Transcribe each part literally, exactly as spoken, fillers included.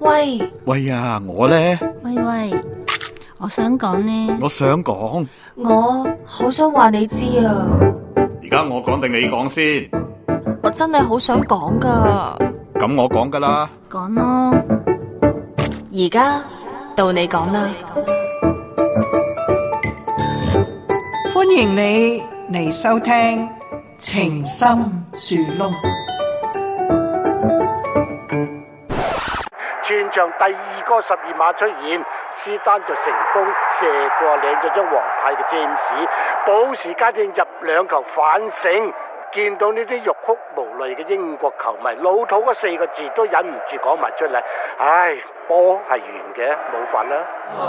喂喂啊，我呢？ 喂喂，我想講呢， 我想講， 我好想話你知啊。 而家我講定你講先？ 我真係好想講噶。 咁我講噶啦。 講咯。 而家到你講啦。 歡迎你嚟收聽情深樹窿。 全場第二個十二碼出現，斯丹就成功射過領咗張黃牌嘅詹姆斯，補時階段入兩球反勝。見到呢啲欲哭無淚嘅英國球迷，老土嗰四個字都忍唔住講埋出嚟。唉，波係圓嘅，冇法啦。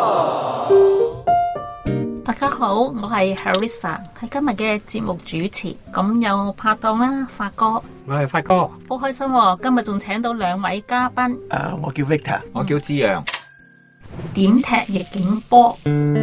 大家好，我係 Harissa， 係今日嘅節目主持。咁有拍檔啦，發哥， 我係發哥， 好開心喎！今日仲請到兩位嘉賓。 誒、uh, 我叫 Victor， 我叫志陽。 點踢逆境波？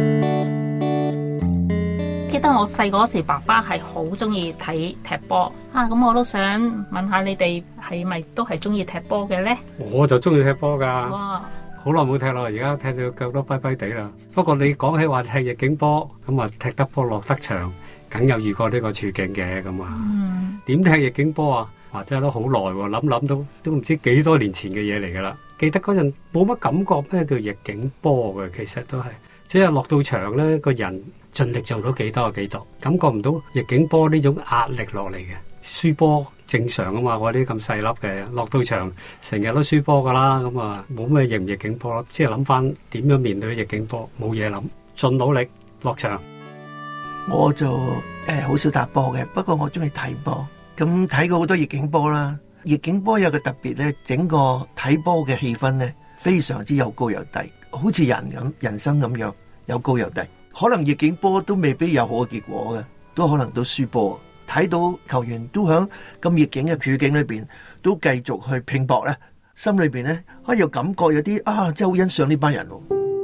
記得我細個嗰時，爸爸係好中意睇踢波啊！咁我都想問下你哋係咪都係中意踢波嘅呢？ 我就中意踢波噶， 哇！ 好耐冇踢啦，而家踢到腳都跛跛地啦。不過你講起話踢逆境波，咁啊踢得波落得場，梗有遇過呢個處境嘅咁啊。點、嗯、踢逆境波啊？哇，真係都好耐喎，諗諗都都唔知幾多年前嘅嘢嚟噶啦。記得嗰陣冇乜感覺咩叫逆境波嘅，其實都係只係落到場咧，個人盡力做到幾多就幾多，感覺唔到逆境波呢種壓力落嚟嘅。輸波正常啊嘛，我啲咁細粒嘅落到場成日都輸波噶啦，咁啊冇咩逆唔逆境波咯，即係諗翻點樣面對逆境波，冇嘢諗，盡努力落場。 我就誒好少打波嘅，不過我中意睇波，咁睇過好多逆境波啦。逆境波有個特別咧，整個睇波嘅氣氛咧非常之有高有低，好似人咁人生咁樣有高有低。可能逆境波都未必有好嘅結果嘅，都可能都輸波。睇到球員都響咁逆境嘅處境裏邊，都繼續去拼搏咧，心裏邊咧可以有感覺有啲啊，真係好欣賞呢班人。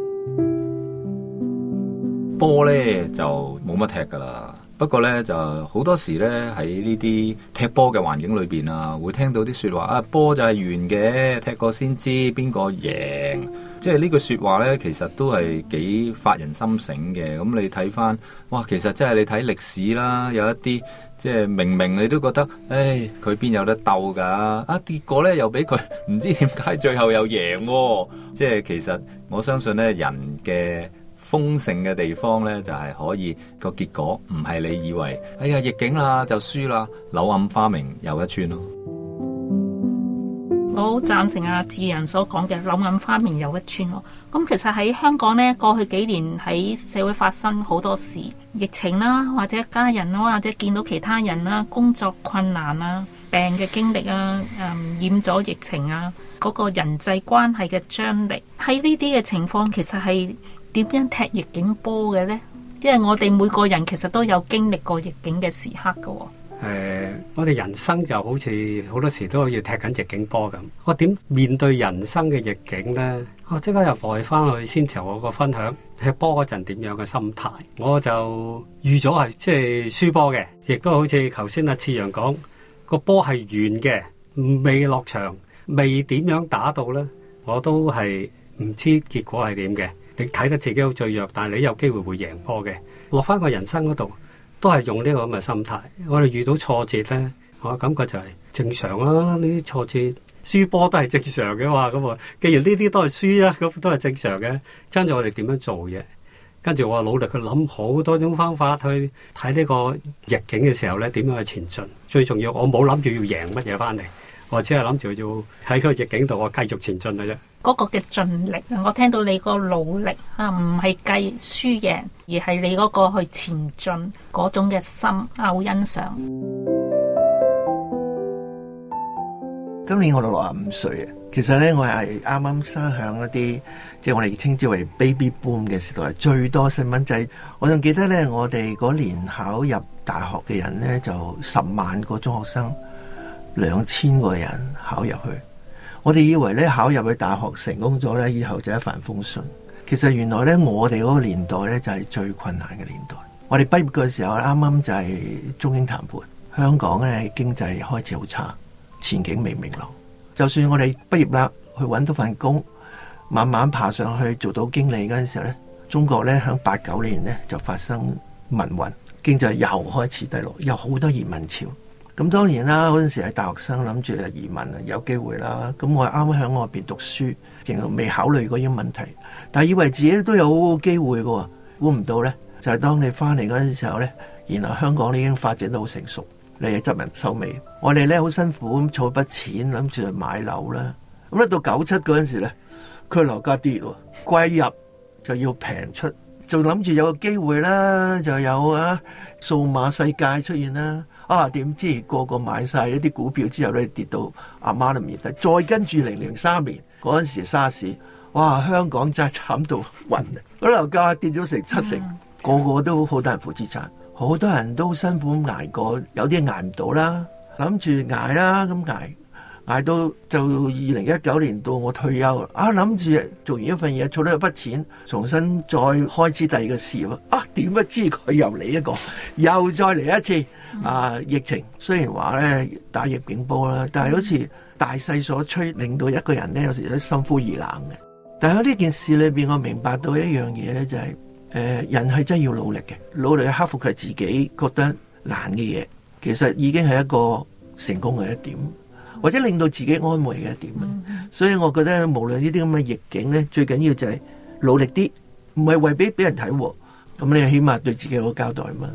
波咧就冇乜踢噶啦，不過咧就好多時咧喺呢啲踢波嘅環境裏邊啊，會聽到啲說話啊，波就係圓嘅，踢過先知邊個贏。即係呢句說話咧，其實都係幾發人心醒嘅。咁你睇翻，哇，其實真係你睇歷史啦，有一啲即係明明你都覺得，唉，佢邊有得鬥噶？啊，結果咧又俾佢唔知點解最後又贏喎。即係其實我相信咧，人嘅豐盛嘅地方咧，就係可以個結果唔係你以為，哎呀逆境啦就輸啦，柳暗花明又一村咯。 我好贊成阿志陽所講嘅柳暗花明又一村咯。咁其實喺香港呢，過去幾年喺社會發生好多事，疫情啦，或者家人啦，或者見到其他人啦，工作困難啊，病嘅經歷啊，誒染咗疫情啊，嗰個人際關係嘅張力，喺呢啲嘅情況，其實係點樣踢逆境波嘅呢？因為我哋每個人其實都有經歷過逆境嘅時刻噶。 誒、呃，我哋人生就好似好多時都要踢緊逆境波咁。我點面對人生嘅逆境呢？我即刻又來翻去先頭我個分享踢波嗰陣點樣嘅心態。我就預咗係即係輸波嘅，亦都好似頭先阿次陽講個波係圓嘅，未落場，未點樣打到呢，我都係唔知結果係點嘅。你睇得自己好脆弱，但係你有機會會贏波嘅。落翻個人生嗰度，都係用呢個咁嘅心態。我哋遇到挫折咧，我感覺就係正常啦。呢啲挫折輸波都係正常嘅嘛。咁啊，既然呢啲都係輸啊，咁都係正常嘅。跟住我哋點樣做嘢？跟住我努力去諗好多種方法去睇呢個逆境嘅時候咧，點樣去前進？最重要，我冇諗住要贏乜嘢翻嚟，我只係諗住要喺個逆境度我繼續前進嘅啫。 嗰個嘅盡力啊，我聽到你個努力啊，唔係計輸贏，而係你嗰個去前進嗰種嘅心啊，好欣賞。 今年我六十五歲啊，其實咧我係啱啱生響一啲即係我哋稱之為 baby boom 嘅時代，最多細蚊仔。我仲記得咧，我哋嗰年考入大學嘅人咧就十萬個中學生，兩千個人考入去。我哋以為咧考入去大學成功咗咧，以後就一帆風順。其實原來咧，我哋嗰個年代咧就係最困難嘅年代。我哋畢業嘅時候，啱啱就係中英談判，香港咧經濟開始好差，前景未明朗。就算我哋畢業啦，去揾到份工， 慢慢爬上去做到經理嗰陣時候咧，中國咧響八九年咧就發生民運，經濟又開始低落，有好多移民潮。咁當然啦，嗰陣時係大學生，諗住移民啊，有機會啦。咁我係啱啱喺外邊讀書，淨係未考慮過呢個問題，但係以為自己都有機會嘅，估唔到咧，就係、是、當你翻嚟嗰陣時候咧，然後香港已經發展得好成熟，你係執人手尾。我哋咧好辛苦咁儲筆錢，諗住去買樓啦。咁咧到九七嗰陣時咧，佢樓價跌喎，貴入就要平出，仲諗住有個機會啦，就有啊數碼世界出現啦。啊！點知個個買晒一啲股票之後咧，跌到阿媽都唔認得。再跟住零零三年嗰陣時沙士，哇！香港真係慘到暈啊！嗰樓價跌咗成七成，嗯、個個都好多人負資產，好多人都辛苦咁捱過，有啲捱唔到啦，諗住捱啦，咁捱捱到就二零一九年到我退休啊，諗住做完一份嘢，儲到一筆錢，重新再開始第二個事業啊！點不知佢又嚟一個，又再嚟一次。啊！疫情雖然話咧打逆境波啦，但係好似大勢所趨，令到一個人咧有時都心灰意冷嘅。但係喺呢件事裏邊，我明白到一樣嘢咧，就係、是、誒、呃、人係真係要努力嘅，努力去克服佢自己覺得難嘅嘢，其實已經係一個成功嘅一點，或者令到自己安慰嘅一點。所以我覺得無論呢啲咁嘅逆境咧，最緊要就係努力啲，唔係為俾俾人睇，咁你起碼對自己有個交代嘛。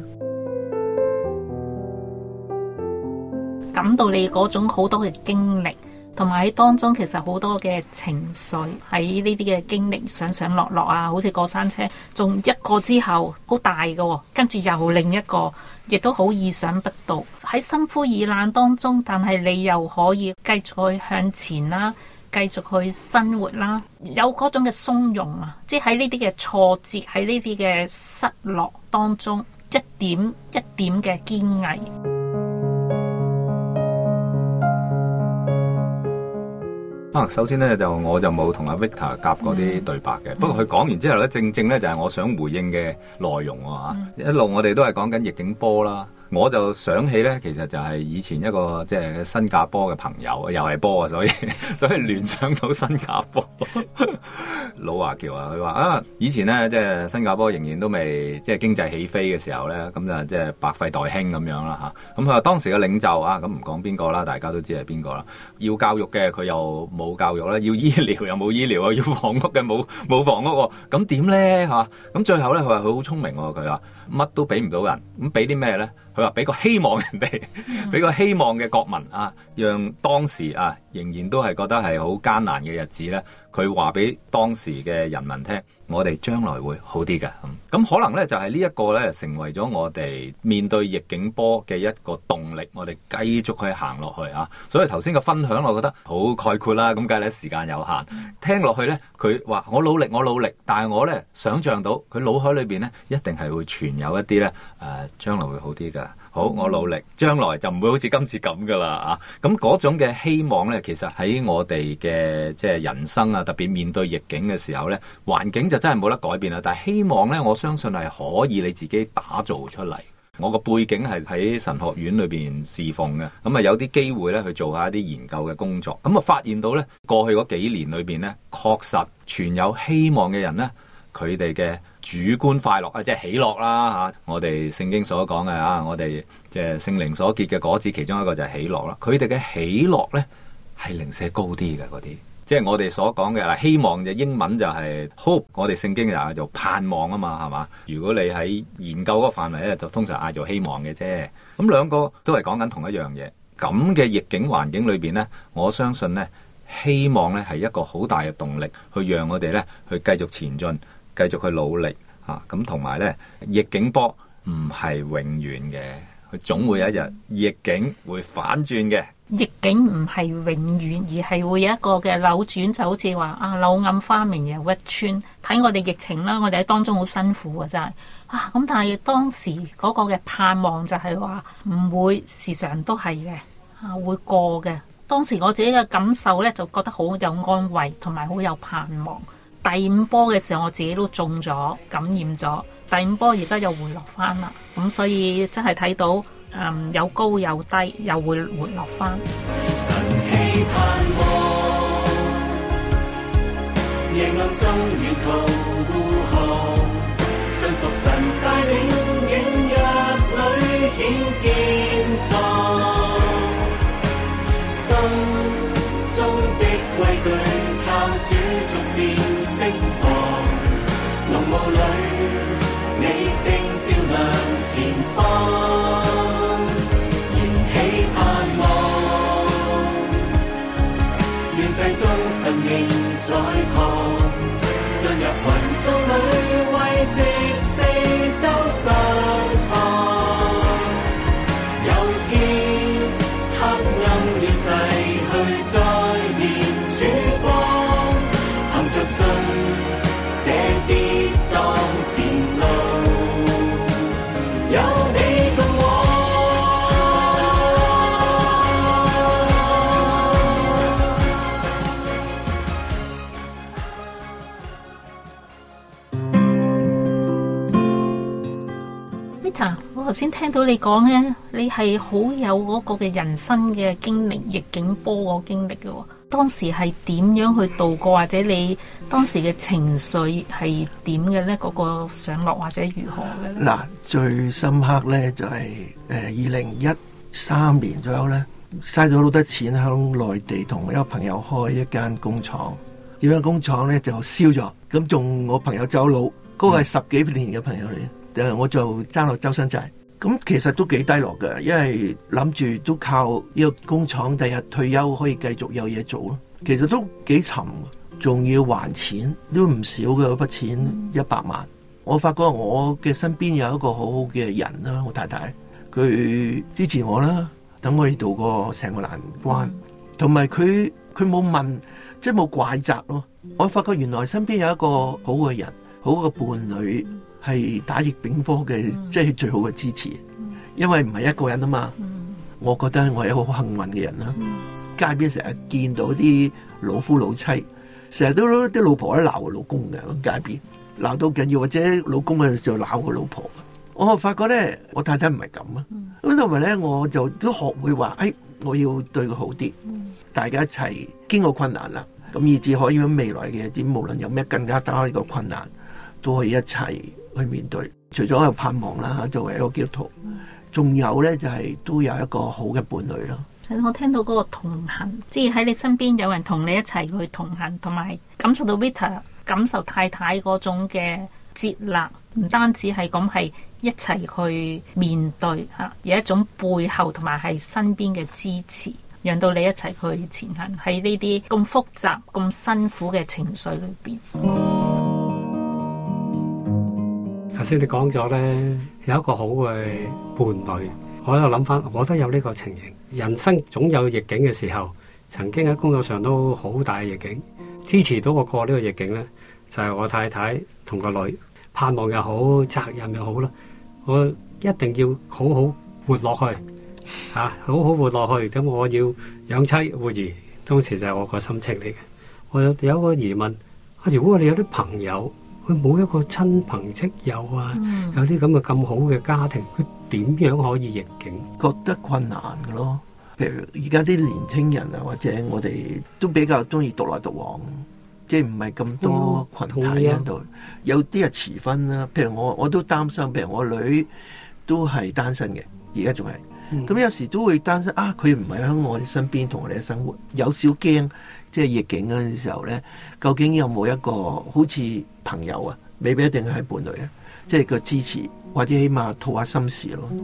感到你嗰種好多嘅經歷，同埋喺當中其實好多嘅情緒，喺呢啲嘅經歷上上落落啊，好似過山車，仲一個之後好大嘅，跟住又另一個，亦都好意想不到。喺心灰意冷當中，但係你又可以繼續去向前啦，繼續去生活啦，有嗰種嘅鬆容啊，即係喺呢啲嘅挫折，喺呢啲嘅失落當中，一點一點嘅堅毅。 啊，首先咧就我就冇同阿 Victor 夾嗰啲對白嘅，嗯、不過佢講完之後咧，正正咧就係我想回應嘅內容啊、嗯、一路我哋都係講緊逆境波啦。我就想起咧，其實就係以前一個即係新加坡嘅朋友，又係波啊，所以所以聯想到新加坡。老華僑啊，佢話啊，以前咧即係新加坡仍然都未即係經濟起飛嘅時候咧，咁就即係百廢待興咁樣啦嚇。咁佢話當時嘅領袖啊，咁唔講邊個啦，大家都知係邊個啦。要教育嘅佢又冇教育啦，要醫療又冇醫療啊，要房屋嘅冇冇房屋喎。咁點咧嚇？咁最後咧佢話佢好聰明喎，佢話乜都俾唔到人，咁俾啲咩咧？佢話俾個希望人哋，俾個希望嘅國民啊，讓當時啊仍然都係覺得係好艱難嘅日子咧。佢話俾當時嘅人民聽，我哋將來會好啲嘅。咁、嗯、可能咧就係、是、呢一個咧成為咗我哋面對逆境波嘅一個動力，我哋繼續去行落去啊。所以頭先嘅分享，我覺得好概括啦。咁梗係咧時間有限，聽落去咧佢話我努力，我努力，但係我咧想像到佢腦海裏邊咧一定係會存有一啲咧誒將來會好啲嘅。好，我努力，將來就唔會好似今次咁噶啦啊！咁嗰種嘅希望咧，其實喺我哋嘅即係人生啊，特別面對逆境嘅時候咧，環境就真係冇得改變啦。但係希望咧，我相信係可以你自己打造出嚟。我個背景係喺神學院裏邊侍奉嘅，咁啊有啲機會咧去做下一啲研究嘅工作，咁啊發現到咧過去嗰幾年裏邊咧，確實存有希望嘅人咧，佢哋嘅主觀快樂啊，即係喜樂啦嚇。我哋聖經所講嘅啊，我哋即係聖靈所結嘅果子，其中一個就係喜樂啦。佢哋嘅喜樂咧係零舍高啲嘅嗰啲，即係我哋所講嘅嗱，希望嘅英文就係 hope， 我哋聖經就嗌做盼望啊嘛，係嘛？如果你喺研究嗰個範圍咧，就通常嗌做希望嘅啫。咁兩個都係講緊同一樣嘢。咁嘅逆境環境裏邊咧，我相信咧，希望咧係一個好大嘅動力，去讓我哋咧去繼續前進。繼續去努力嚇，咁同埋咧逆境波唔係永遠嘅，佢總會有一日逆境會反轉嘅。 逆境唔係永遠，而係會有一個嘅扭轉，就好似話啊柳暗花明又一村。睇我哋疫情啦，我哋喺當中好辛苦啊，真係啊咁。但係當時嗰個嘅盼望就係話唔會時常都係嘅啊，會過嘅。當時我自己嘅感受咧，就覺得好有安慰，同埋好有盼望。第五波嘅時候，我自己都中咗感染咗。第五波而家又回落翻啦，咁所以真係睇到，嗯，有高有低，又會回落翻。神氣盼望， 夜暗中沿途護航，信服神帶領，軟弱裏顯堅壯。心中的畏懼靠主逐漸釋放，濃霧裏你正照亮前方，燃起盼望，亂世中神仍在旁，進入群眾裏為藉四周上床。有天黑暗亂逝去，再現曙光，憑着信這跌宕前路有你共我。 Mita，我頭先聽到你講咧，你係好有嗰個嘅人生嘅經歷，逆境波個經歷嘅喎。當時係點樣去度過，或者你當時嘅情緒係點嘅咧？嗰、那個上落或者如何嘅咧？ 嗱，最深刻咧就係誒二零一三年左右咧，嘥咗好多錢喺內地同一個朋友開一間工廠，點樣工廠咧就燒咗，咁仲我朋友走佬，嗰、那個係十幾年嘅朋友嚟。誒，我就爭落周身債，咁其實都幾低落嘅，因為諗住都靠呢個工廠第日退休可以繼續有嘢做咯。其實都幾沉，仲要還錢，都唔少嘅嗰筆錢一百萬。我發覺我嘅身邊有一個好好嘅人啦，我太太，佢支持我啦，等我哋度過成個難關，同埋佢佢冇問，即係冇怪責咯。我發覺原來身邊有一個好嘅人，好嘅伴侶。係打逆境波嘅，即係最好嘅支持，因為唔係一個人啊嘛。我覺得我係一個好幸運嘅人啦。街邊成日見到啲老夫老妻，成日都啲老婆喺度鬧個老公嘅，街邊鬧到緊要，或者老公喺度就鬧個老婆。我發覺咧，我太太唔係咁啊。咁同埋咧，我就都學會話，誒，我要對佢好啲，大家一齊經過困難啦，咁以至可以喺未來嘅日子，無論有咩更加大呢個困難，都可以一齊去面對。除咗有盼望啦，作為一個基督徒，仲有咧就係、是、都有一個好嘅伴侶咯。 我聽到嗰個同行，即係喺你身邊有人同你一齊去同行，同埋感受到 Vita 感受太太嗰種嘅接納，唔單止係咁，係一齊去面對吓，有一種背後同埋係身邊嘅支持，讓到你一齊去前行喺呢啲咁複雜、咁辛苦嘅情緒裏邊。 頭先你講咗咧，有一個好嘅伴侶，我又諗翻，我都有呢個情形。人生總有逆境嘅時候，曾經喺工作上都好大嘅逆境，支持到我過呢個逆境咧，就係、是、我太太同個女，盼望又好，責任又好啦，我一定要好好活落去，吓、啊、好好活落去。咁我要養妻活兒，當時就係我個心情嚟嘅。我有有個疑問，啊，如果我哋有啲朋友，佢冇一個親朋戚友啊，嗯、有啲咁嘅咁好嘅家庭，佢點樣可以逆境？ 覺得困難嘅咯。譬如而家啲年輕人啊，或者我哋都比較中意獨來獨往，即係唔係咁多群體喺度。嗯、有啲係遲婚啦，譬如我我都擔心，譬如我女都係單身嘅，而家仲係。咁、嗯、有時都會擔心啊，佢唔係喺我哋身邊同我哋嘅生活，有少驚。即係逆境嗰陣時候咧，究竟有冇一個好似朋友啊？未必一定係伴侶啊，即係個支持，或者起碼吐下心事咯。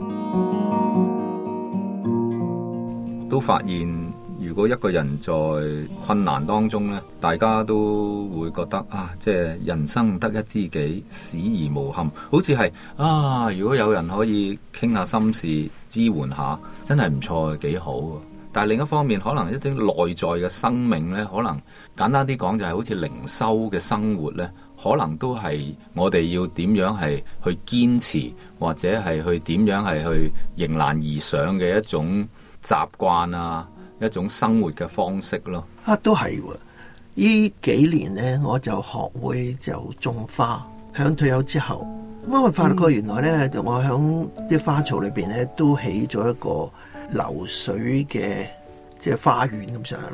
都發現，如果一個人在困難當中咧，大家都會覺得啊，即係人生得一知己，死而無憾。好似係啊，如果有人可以傾下心事，支援下，真係唔錯，幾好。但係另一方面，可能一啲內在嘅生命咧，可能簡單啲講就係好似靈修嘅生活咧，可能都係我哋要點樣係去堅持，或者係去點樣係去迎難而上嘅一種習慣啊，一種生活嘅方式咯。 啊，都係喎！呢幾年咧，我就學會就種花。響退休之後，咁我發覺原來咧，嗯、我響啲花槽裏邊咧，都起咗一個流水嘅即係花園咁上下啦，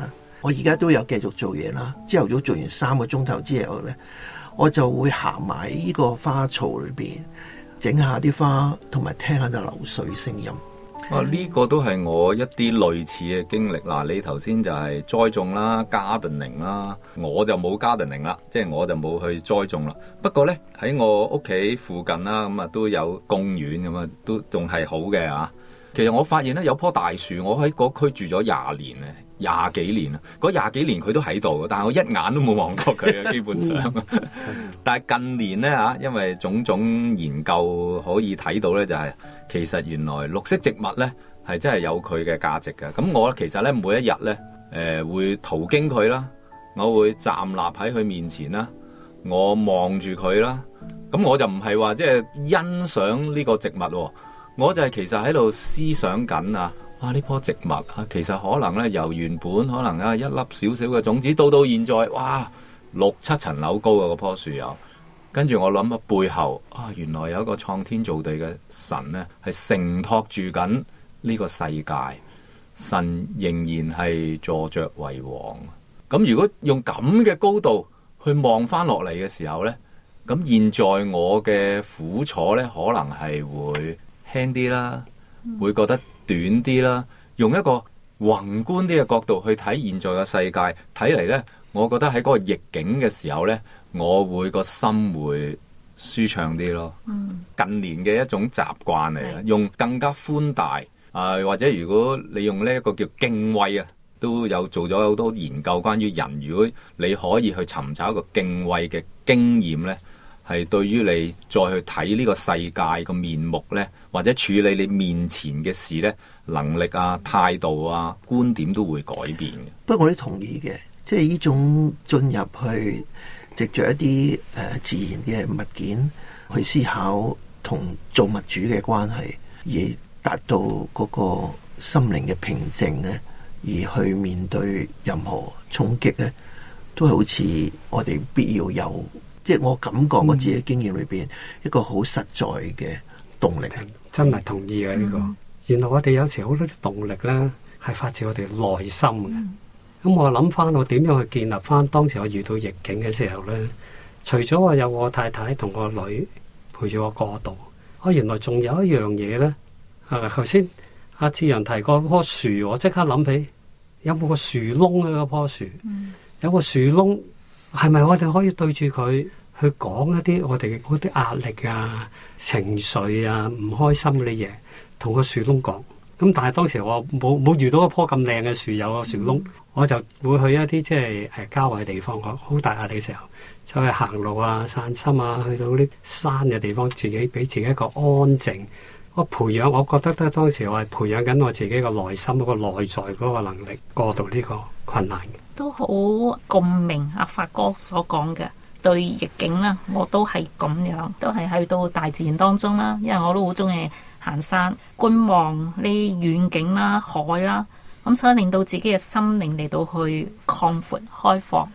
我而家都有繼續做嘢啦。朝頭早做完三個鐘頭之後咧，我就會行埋呢個花槽裏邊，整下啲花，同埋聽下啲流水聲音。 啊！呢、這個都係我一啲類似嘅經歷。嗱、啊，你頭先就係栽種啦、gardening 啦，我就冇 gardening 啦，即係我就冇去栽種啦。不過呢，喺我屋企附近啦，咁啊都有公園咁啊，都仲係好嘅啊。其實我發現呢，有棵大樹，我喺嗰區住咗廿年咧，廿幾年啦。嗰廿幾年佢都喺度，但係我一眼都冇望過佢嘅，基本上。但係近年呢，嚇，因為種種研究可以睇到呢，就係、是、其實原來綠色植物呢係真係有佢嘅價值嘅。咁我其實呢，每一日呢，誒、呃、會途經佢啦，我會站立喺佢面前啦，我望住佢啦。咁我就唔係話即係欣賞呢個植物喎。我就係其實喺度思想緊啊！啊呢棵植物啊，其實可能咧由原本可能啊一粒少少嘅種子，到到現在哇六七層樓高嘅嗰棵樹有。跟住我諗啊，背後啊原來有一個創天造地嘅神咧，係承托住緊呢個世界，神仍然係坐着為王。咁如果用咁嘅高度去望翻落嚟嘅時候咧，咁現在我嘅苦楚咧，可能係會輕啲啦，會覺得短啲啦。用一個宏觀啲嘅角度去睇現在嘅世界，睇嚟呢，我覺得喺嗰個逆境嘅時候呢，我會個心會舒暢啲咯。嗯、近年嘅一種習慣嚟嘅，用更加寬大啊、呃，或者如果你用呢一個叫敬畏啊，都有做咗好多研究關於人，如果你可以去尋找一個敬畏嘅經驗呢，係對於你再去睇呢個世界個面目呢，或者處理你面前嘅事呢，能力啊、態度啊、觀點都會改變嘅。 不過我都同意嘅，即係呢種進入去藉着一啲誒、呃、自然嘅物件去思考同造物主嘅關係，而達到嗰個心靈嘅平靜呢，而去面對任何衝擊呢，都係好似我哋必要有。即係我感覺我自己經驗裏邊、嗯、一個好實在嘅動力， 真係同意嘅呢、嗯、個。原來我哋有時好多啲動力咧，係發自我哋內心嘅。咁、嗯、我諗翻我點樣去建立翻當時我遇到逆境嘅時候咧，除咗我有我太太同我女陪住我過渡，我原來仲有一樣嘢咧。啊，頭先阿志陽提過棵樹，我即刻諗起有冇個樹窿咧？嗰棵樹，嗯、有個樹窿。係咪我哋可以對住佢去講一啲我哋嗰啲壓力啊、情緒啊、唔開心嗰啲嘢，同個樹窿講？咁但係當時我冇冇遇到一棵咁靚嘅樹有個樹窿，嗯、我就會去一啲即係誒郊外地方，好大壓力嘅時候，就去行路啊、散心啊，去到啲山嘅地方，自己俾自己一個安靜。我培養，我覺得咧當時我係培養緊我自己個內心嗰個內在嗰個能力，過渡呢個困難嘅。 都好共鳴阿發哥所講嘅，對逆境啦，我都係咁樣，都係去到大自然當中啦，因為我都好中意行山，觀望呢遠景啦、海啦，咁所以令到自己嘅心靈嚟到去擴闊、開放。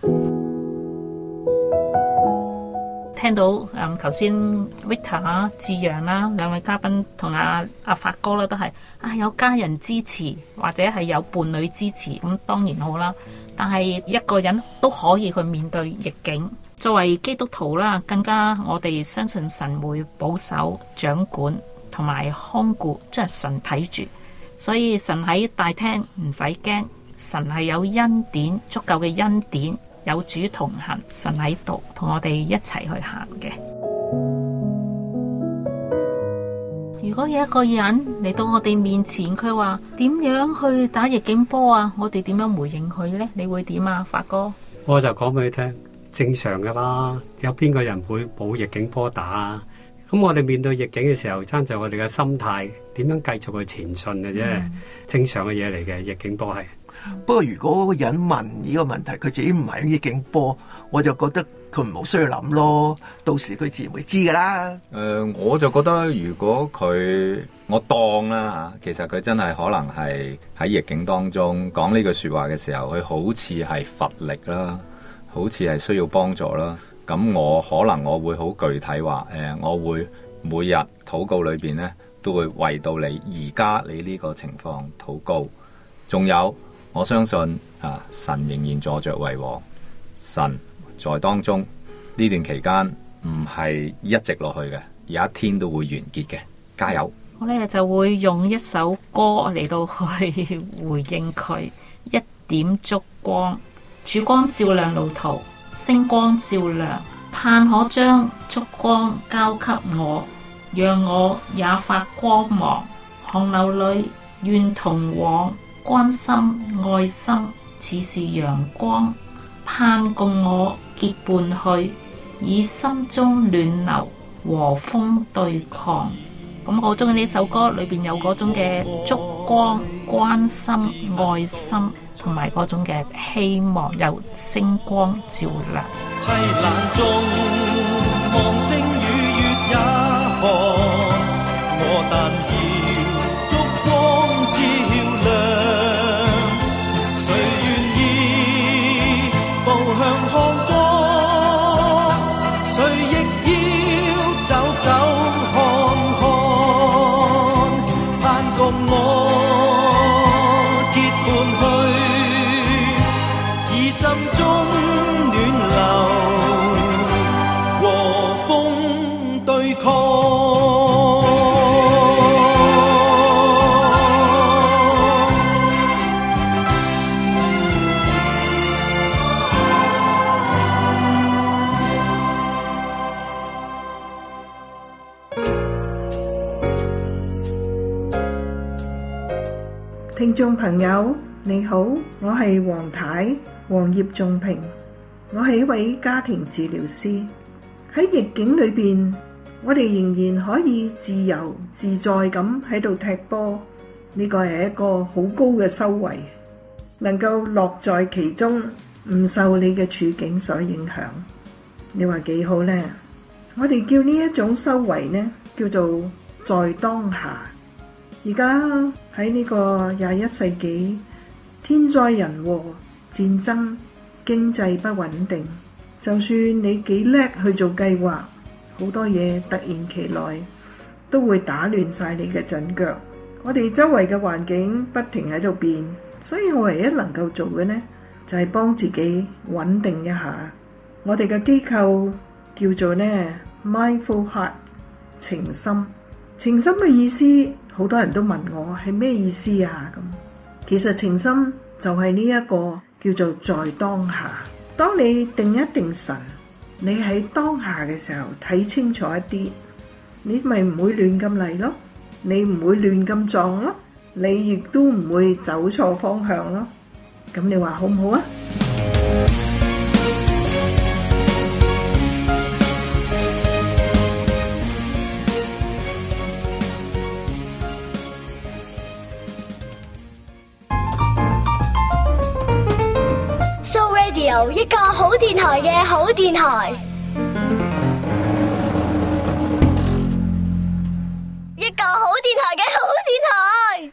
聽到誒頭先 Victor 啊、志陽啦兩位嘉賓同阿阿發哥啦，都係啊有家人支持或者係有伴侶支持，咁當然好啦。但係一個人都可以去面對逆境。作為基督徒啦，更加我哋相信神會保守、掌管同埋看顧，即係神睇住。所以神喺大廳唔使驚，神係有恩典，足夠嘅恩典。有主同行，神喺度同我哋一齊去行嘅。如果有一個人嚟到我哋面前，佢話點樣去打逆境波啊？我哋點樣回應佢呢？你會點啊，發哥？ 我就講俾你聽，正常噶啦。有邊個人會冇逆境波打啊？咁我哋面對逆境嘅時候，爭在我哋嘅心態點樣繼續去前進嘅啫。嗯、正常嘅嘢嚟嘅，逆境波係。 不過如果個人問呢個問題，佢自己唔係逆境波，我就覺得佢唔好需要諗咯。到時佢自然會知噶啦。誒、 呃，我就覺得如果佢我當啦吓，其實佢真係可能係喺逆境當中講呢句說話嘅時候，佢好似係乏力啦，好似係需要幫助啦。咁我可能我會好具體話，誒、呃，我會每日禱告裏邊咧，都會為到你而家你呢個情況禱告。仲有我相信啊，神仍然坐着為王，神在當中。呢段期間唔係一直落去嘅，有一天都會完結嘅，加油！ 我咧就會用一首歌嚟到去回應佢。一點燭光，曙光照亮路途，星光照亮，盼可將燭光交給我，讓我也發光芒。洪流裏願同往，關心愛心似是陽光，盼共我結伴去，以心中暖流和風對抗。咁我好中意呢首歌，裏邊有嗰種嘅燭光、關心、愛心，同埋嗰種嘅希望，有星光照亮。 凄冷中望星與月也寒，我但要燭光照亮。誰願意步向康莊？誰亦要走走看看，盼共我結伴去，以心中暖流和風對抗。 聽眾朋友你好，我係黃太黃葉仲平，我係一位家庭治療師。喺逆境裏邊，我哋仍然可以自由自在咁喺度踢波，呢個係一個好高嘅修為，能夠樂在其中，唔受你嘅處境所影響。你話幾好呢？我哋叫呢一種修為呢，叫做在當下。而家喺呢個廿一世紀，天災人禍、戰爭、經濟不穩定，就算你幾叻去做計劃，好多嘢突然其來都會打亂晒你嘅陣腳。我哋周圍嘅環境不停喺度變，所以我唯一能夠做嘅呢，就係幫自己穩定一下。我哋嘅機構叫做呢 Mindful Heart 情心。情心嘅意思，好多人都問我係咩意思啊？咁其實情心就係呢一個叫做在當下。當你定一定神，你喺當下嘅時候睇清楚一啲，你咪唔會亂咁嚟咯，你唔會亂咁撞咯，你亦都唔會走錯方向咯。咁你話好唔好啊 ？So Radio 一個好電台嘅好電台。